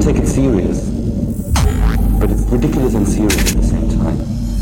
take it serious, but it's ridiculous and serious at the same time.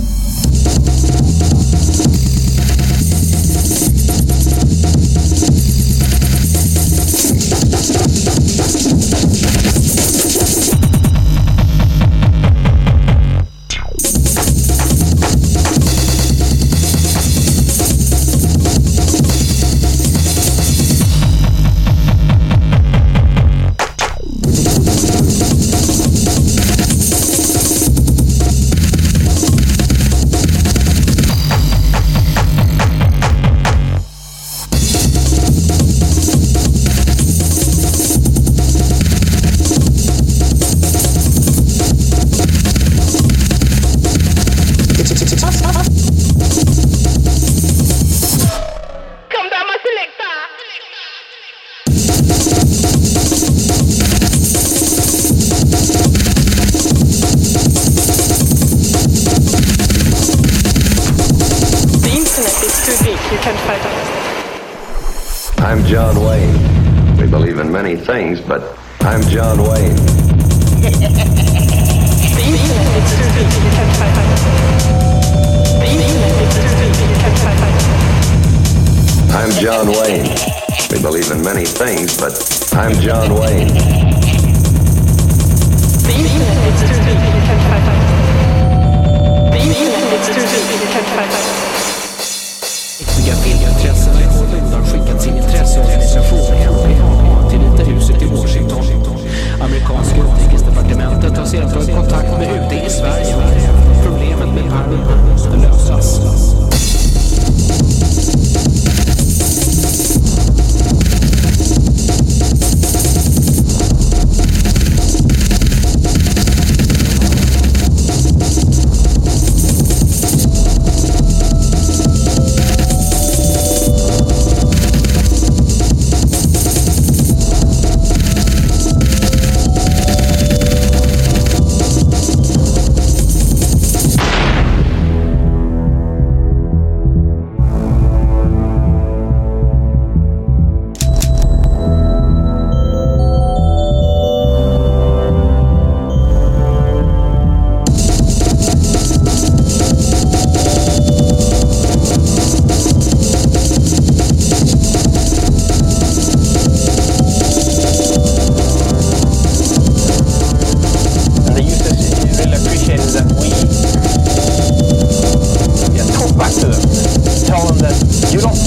I'm John Wayne. We believe in many things, but I'm John Wayne. I'm John Wayne. We believe in many things, but I'm John Wayne. Viktiga filmintressen har undanskickat sin intresseorganisation MPAA till Vita huset i Washington. Amerikanska utrikesdepartementet har sedan tagit kontakt med UD i Sverige. Problemet med Palme måste lösas. You don't